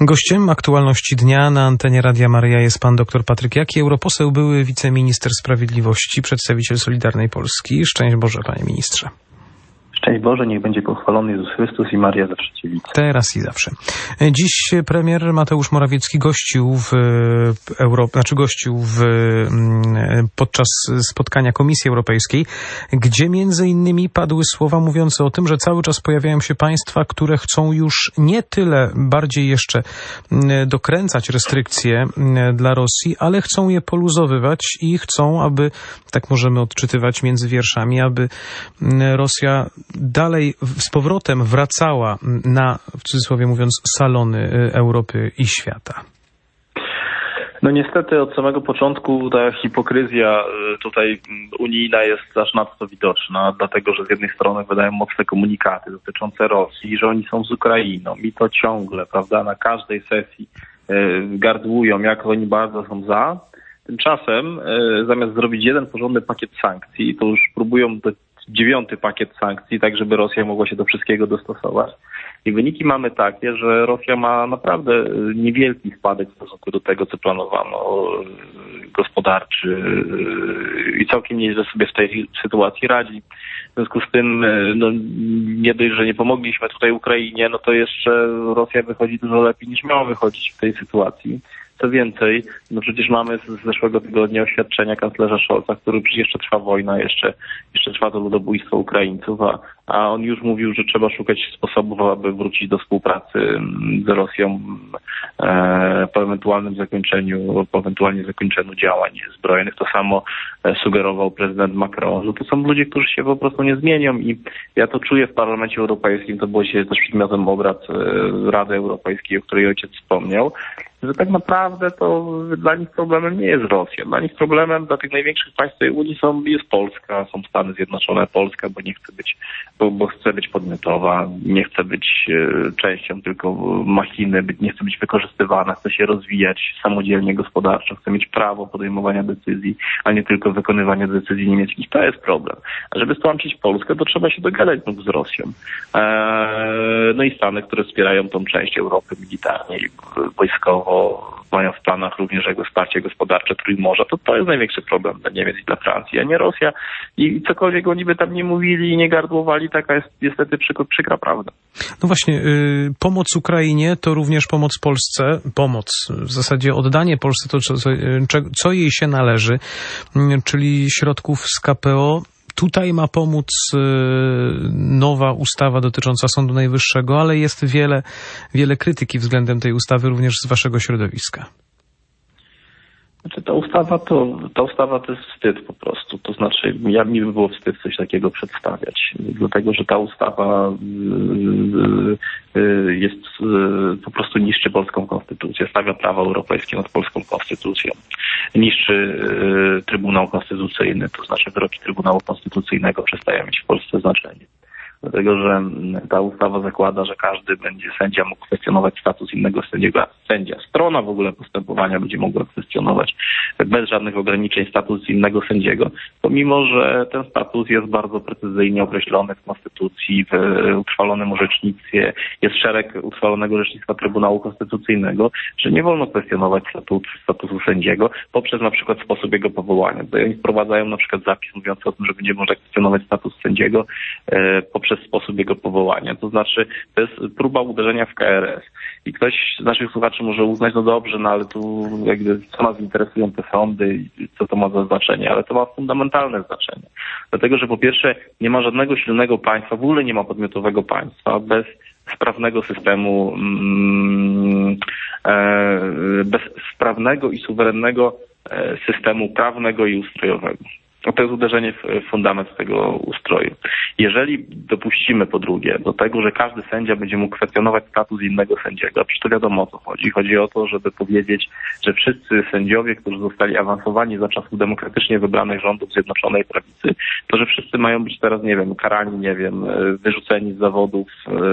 Gościem aktualności dnia na antenie Radia Maryja jest pan dr Patryk Jaki, europoseł, były wiceminister sprawiedliwości, przedstawiciel Solidarnej Polski. Szczęść Boże, panie ministrze. Szczęść Boże, niech będzie pochwalony Jezus Chrystus i Maria zawsze dziewica. Teraz i zawsze. Dziś premier Mateusz Morawiecki gościł podczas spotkania Komisji Europejskiej, gdzie między innymi padły słowa mówiące o tym, że cały czas pojawiają się państwa, które chcą już nie tyle bardziej jeszcze dokręcać restrykcje dla Rosji, ale chcą je poluzowywać i chcą, aby, tak możemy odczytywać między wierszami, aby Rosja dalej z powrotem wracała na, w cudzysłowie mówiąc, salony Europy i świata. No niestety od samego początku ta hipokryzja tutaj unijna jest aż nadto widoczna, dlatego że z jednej strony wydają mocne komunikaty dotyczące Rosji, że oni są z Ukrainą i to ciągle, prawda, na każdej sesji gardłują, jak oni bardzo są za. Tymczasem zamiast zrobić jeden porządny pakiet sankcji, to już próbują 9. pakiet sankcji, tak żeby Rosja mogła się do wszystkiego dostosować. I wyniki mamy takie, że Rosja ma naprawdę niewielki spadek w stosunku do tego, co planowano, gospodarczy i całkiem nieźle sobie w tej sytuacji radzi. W związku z tym, no, nie dość, że nie pomogliśmy tutaj Ukrainie, no to jeszcze Rosja wychodzi dużo lepiej niż miała wychodzić w tej sytuacji. Co więcej, no przecież mamy z zeszłego tygodnia oświadczenia kanclerza Scholza, który przecież jeszcze trwa wojna, jeszcze trwa to ludobójstwo Ukraińców, a on już mówił, że trzeba szukać sposobów, aby wrócić do współpracy z Rosją po ewentualnie zakończeniu działań zbrojnych. To samo sugerował prezydent Macron, że to są ludzie, którzy się po prostu nie zmienią i ja to czuję w Parlamencie Europejskim, to było się też przedmiotem obrad Rady Europejskiej, o której ojciec wspomniał, że tak naprawdę to dla nich problemem nie jest Rosja. Dla nich problemem, dla tych największych państw tej Unii jest Polska, są Stany Zjednoczone, Polska, bo nie chce być, bo chce być podmiotowa, nie chce być częścią tylko machiny, nie chce być wykorzystywana, chce się rozwijać samodzielnie gospodarczo, chce mieć prawo podejmowania decyzji, a nie tylko wykonywania decyzji niemieckich. To jest problem. A żeby stłamsić Polskę, to trzeba się dogadać z Rosją. No i Stany, które wspierają tą część Europy militarnie i wojskowo, mają w planach również jakby wsparcie gospodarcze Trójmorza, to jest największy problem dla Niemiec i dla Francji, a nie Rosja. I cokolwiek oni by tam nie mówili i nie gardłowali, taka jest niestety przykra prawda. No właśnie, pomoc Ukrainie to również pomoc Polsce, w zasadzie oddanie Polsce to, co jej się należy, czyli środków z KPO. Tutaj ma pomóc nowa ustawa dotycząca Sądu Najwyższego, ale jest wiele krytyki względem tej ustawy również z waszego środowiska. Znaczy ta ustawa to jest wstyd po prostu. To znaczy, mi by było wstyd coś takiego przedstawiać. Dlatego, że ta ustawa jest po prostu niszczy polską konstytucję, stawia prawa europejskie nad polską konstytucją. Niszczy Trybunał Konstytucyjny, to znaczy wyroki Trybunału Konstytucyjnego przestają mieć w Polsce znaczenie. Dlatego, że ta ustawa zakłada, że każdy sędzia mógł kwestionować status innego sędziego, strona w ogóle postępowania będzie mogła kwestionować bez żadnych ograniczeń status innego sędziego, pomimo że ten status jest bardzo precyzyjnie określony w Konstytucji, w utrwalonym orzecznictwie, jest szereg utrwalonego orzecznictwa Trybunału Konstytucyjnego, że nie wolno kwestionować statusu sędziego poprzez na przykład sposób jego powołania. Tutaj oni wprowadzają na przykład zapis mówiący o tym, że będzie można kwestionować status sędziego poprzez sposób jego powołania. To znaczy, to jest próba uderzenia w KRS. I ktoś z naszych słuchaczy może uznać, no dobrze, no ale tu jakby co nas interesują te sądy i co to ma za znaczenie, ale to ma fundamentalne znaczenie. Dlatego, że po pierwsze nie ma żadnego silnego państwa, w ogóle nie ma podmiotowego państwa bez sprawnego systemu, bez sprawnego i suwerennego systemu prawnego i ustrojowego. To jest uderzenie w fundament tego ustroju. Jeżeli dopuścimy po drugie do tego, że każdy sędzia będzie mógł kwestionować status innego sędziego, przecież to wiadomo o co chodzi. Chodzi o to, żeby powiedzieć, że wszyscy sędziowie, którzy zostali awansowani za czasów demokratycznie wybranych rządów Zjednoczonej Prawicy, to że wszyscy mają być teraz, nie wiem, karani, wyrzuceni z zawodów,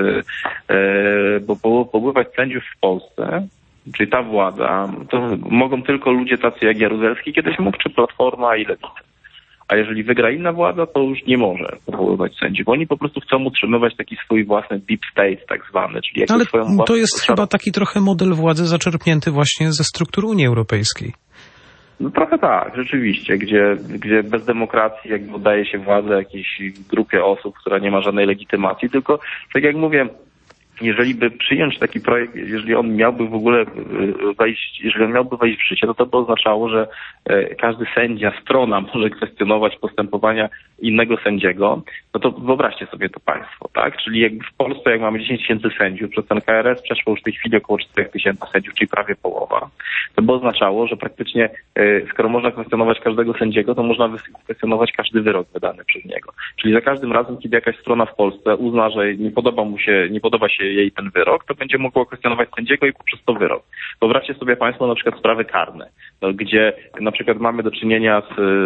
bo pobywać sędziów w Polsce, czyli ta władza, to mogą tylko ludzie tacy jak Jaruzelski, kiedyś mógł, czy Platforma i Lewica. a jeżeli wygra inna władza, to już nie może powoływać sędziów. Oni po prostu chcą utrzymywać taki swój własny deep state tak zwany, czyli jakby swoją własną... To jest chyba taki trochę model władzy zaczerpnięty właśnie ze struktur Unii Europejskiej. No trochę tak, rzeczywiście, gdzie bez demokracji jakby oddaje się władzę jakiejś grupie osób, która nie ma żadnej legitymacji, tylko tak jak mówię, jeżeli by przyjąć taki projekt, jeżeli on miałby w ogóle wejść w życie, to by oznaczało, że każdy sędzia, strona może kwestionować postępowania innego sędziego, no to wyobraźcie sobie to państwo, tak? Czyli jakby w Polsce, jak mamy 10 000 sędziów, przez ten KRS przeszło już w tej chwili około 4 000 sędziów, czyli prawie połowa, to by oznaczało, że praktycznie skoro można kwestionować każdego sędziego, to można kwestionować każdy wyrok wydany przez niego. Czyli za każdym razem, kiedy jakaś strona w Polsce uzna, że nie podoba się jej ten wyrok, to będzie mogło kwestionować sędziego i poprzez to wyrok. Wyobraźcie sobie państwo na przykład sprawy karne, gdzie na przykład mamy do czynienia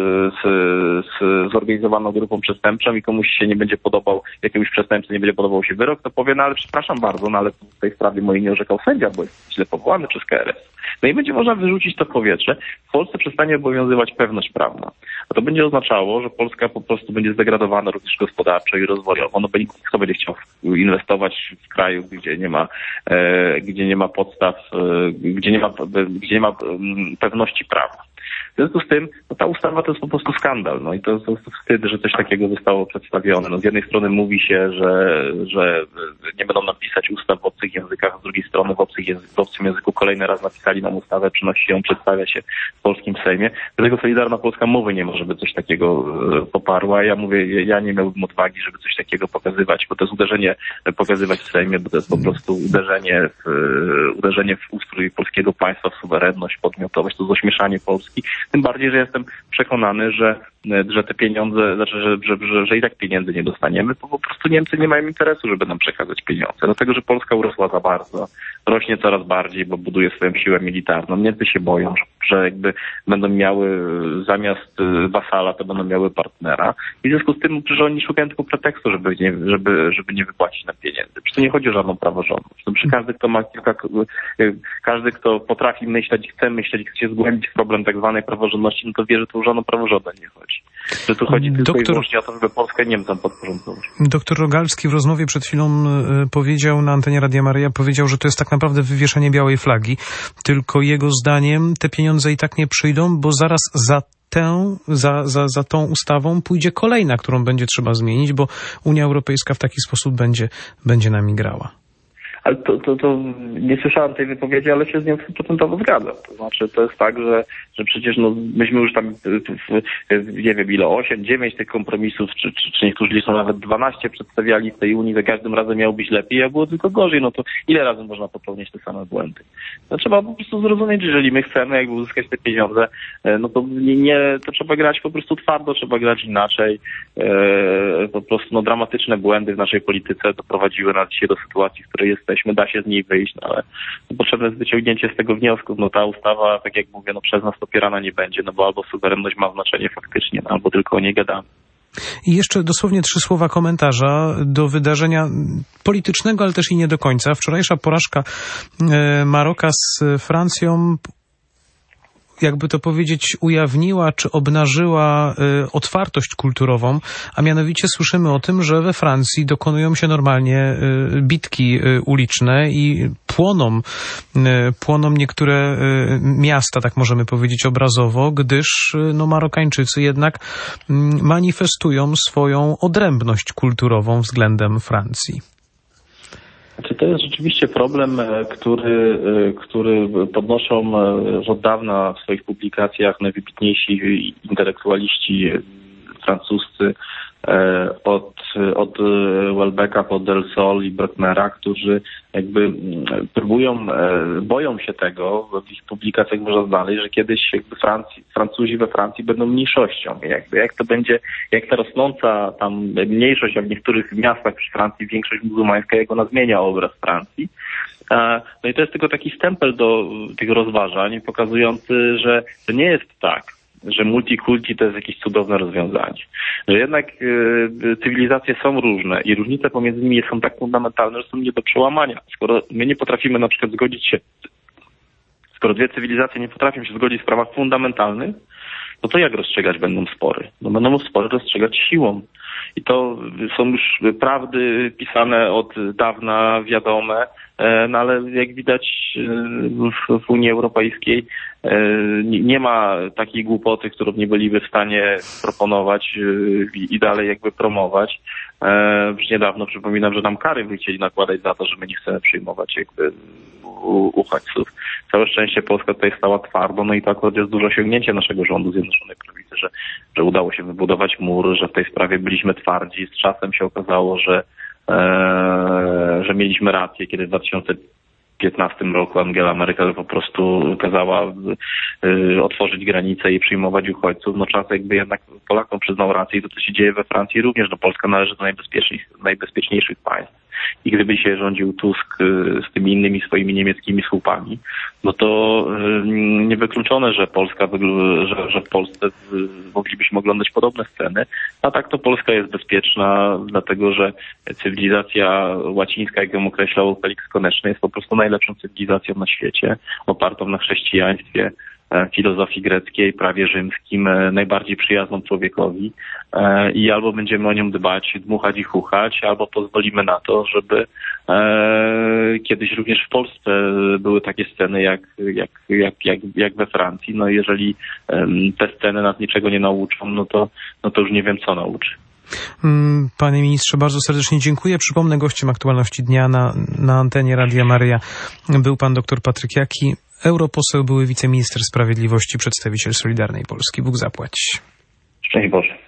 z zorganizowaną grupą przestępczą i komuś się nie będzie podobał, jakiemuś przestępcy nie będzie podobał się wyrok, to powie, no ale przepraszam bardzo, no ale w tej sprawie mojej nie orzekał sędzia, bo jest źle powołany przez KRS. No i będzie można wyrzucić to w powietrze. W Polsce przestanie obowiązywać pewność prawna. A to będzie oznaczało, że Polska po prostu będzie zdegradowana również gospodarczo i rozwojowo. No bo kto będzie chciał inwestować w kraju, gdzie nie ma podstaw, gdzie nie ma pewności prawa. W związku z tym, no ta ustawa to jest po prostu skandal. No i to jest wstyd, że coś takiego zostało przedstawione. No z jednej strony mówi się, że nie będą napisać ustaw w obcych językach, a z drugiej strony w obcym języku kolejny raz napisali nam ustawę, przynosi ją, przedstawia się w polskim Sejmie. Dlatego Solidarna Polska mowy nie ma, żeby coś takiego poparła. Ja mówię, ja nie miałbym odwagi, żeby coś takiego pokazywać, bo to jest uderzenie pokazywać w Sejmie, bo to jest po prostu uderzenie w ustrój polskiego państwa, w suwerenność, podmiotowość, to jest ośmieszanie Polski. Tym bardziej, że jestem przekonany, że te pieniądze, że i tak pieniędzy nie dostaniemy, bo po prostu Niemcy nie mają interesu, żeby nam przekazać pieniądze. Dlatego, że Polska urosła za bardzo, rośnie coraz bardziej, bo buduje swoją siłę militarną. Niemcy się boją, że jakby będą miały zamiast wasala, to będą miały partnera. I w związku z tym, że oni szukają tylko pretekstu, żeby nie wypłacić nam pieniędzy. Przecież to nie chodzi o żadną praworządność. To przy każdy, kto potrafi myśleć, chce się zgłębić w problem tak zwanej praworządności, no to wie, że to o żadną praworządność nie chodzi. Że tu chodzi tylko i wyłącznie o to, żeby Polskę Niemcom podporządkować. Doktor Rogalski w rozmowie przed chwilą powiedział na antenie Radia Maryja, że to jest tak naprawdę wywieszenie białej flagi. Tylko jego zdaniem te pieniądze i tak nie przyjdą, bo zaraz za tą ustawą pójdzie kolejna, którą będzie trzeba zmienić, bo Unia Europejska w taki sposób będzie nami grała. Ale to nie słyszałem tej wypowiedzi, ale się z nią 100% zgadzam. To znaczy, to jest tak, że przecież myśmy już tam, nie wiem ile, 8, 9 tych kompromisów, czy niektórzy liczą nawet 12 przedstawiali w tej Unii, za każdym razem miało być lepiej, a było tylko gorzej. No to ile razy można popełniać te same błędy? No trzeba po prostu zrozumieć, że jeżeli my chcemy jakby uzyskać te pieniądze, no to to trzeba grać po prostu twardo, trzeba grać inaczej. Po prostu dramatyczne błędy w naszej polityce doprowadziły nas dzisiaj do sytuacji, w której jesteśmy. Da się z niej wyjść, no ale potrzebne jest wyciągnięcie z tego wniosku. No ta ustawa, tak jak mówię, przez nas popierana nie będzie, no bo albo suwerenność ma znaczenie faktycznie, no, albo tylko o niej gadamy. I jeszcze dosłownie 3 słowa komentarza do wydarzenia politycznego, ale też i nie do końca. Wczorajsza porażka Maroka z Francją, jakby to powiedzieć, ujawniła czy obnażyła otwartość kulturową, a mianowicie słyszymy o tym, że we Francji dokonują się normalnie bitki uliczne i płoną niektóre miasta, tak możemy powiedzieć obrazowo, gdyż Marokańczycy jednak manifestują swoją odrębność kulturową względem Francji. To jest rzeczywiście problem, który podnoszą od dawna w swoich publikacjach najwybitniejsi intelektualiści francuscy, od Welbecka po Del Sol i Brucknera, którzy jakby boją się tego, w ich publikacjach można znaleźć, że kiedyś jakby Francuzi we Francji będą mniejszością. Jak to będzie, jak ta rosnąca tam mniejszość, a w niektórych miastach przy Francji większość muzułmańska, jak ona zmienia obraz Francji. No i to jest tylko taki stempel do tych rozważań pokazujący, że to nie jest tak, że multikulti to jest jakieś cudowne rozwiązanie. Że jednak cywilizacje są różne i różnice pomiędzy nimi są tak fundamentalne, że są nie do przełamania. Skoro my nie potrafimy na przykład skoro 2 cywilizacje nie potrafią się zgodzić w sprawach fundamentalnych, no to jak rozstrzygać będą spory? No będą spory rozstrzygać siłą. I to są już prawdy pisane od dawna, wiadome, no ale jak widać w Unii Europejskiej nie ma takiej głupoty, którą nie byliby w stanie proponować i dalej jakby promować. Już niedawno przypominam, że nam kary by chcieli nakładać za to, że my nie chcemy przyjmować jakby uchodźców. Całe szczęście Polska tutaj stała twardo, no i to akurat jest duże osiągnięcie naszego rządu Zjednoczonej Prawicy, że udało się wybudować mur, że w tej sprawie byliśmy twardzi. Z czasem się okazało, że mieliśmy rację, kiedy w 2015 roku Angela Merkel po prostu kazała otworzyć granice i przyjmować uchodźców. No czas jakby jednak Polakom przyznał rację i to, co się dzieje we Francji również. No Polska należy do najbezpieczniejszych państw. I gdyby dzisiaj rządził Tusk z tymi innymi swoimi niemieckimi słupami, no to niewykluczone, że że w Polsce moglibyśmy oglądać podobne sceny. A tak to Polska jest bezpieczna, dlatego że cywilizacja łacińska, jak ją określał Felix Koneczny, jest po prostu najlepszą cywilizacją na świecie, opartą na chrześcijaństwie, filozofii greckiej, prawie rzymskim, najbardziej przyjazną człowiekowi i albo będziemy o nią dbać, dmuchać i chuchać, albo pozwolimy na to, żeby kiedyś również w Polsce były takie sceny jak we Francji. No jeżeli te sceny nas niczego nie nauczą, no to już nie wiem, co nauczy. Panie ministrze, bardzo serdecznie dziękuję. Przypomnę, gościem Aktualności Dnia na antenie Radia Maryja był pan dr Patryk Jaki, europoseł, były wiceminister sprawiedliwości, przedstawiciel Solidarnej Polski. Bóg zapłać. Szczęść Boże.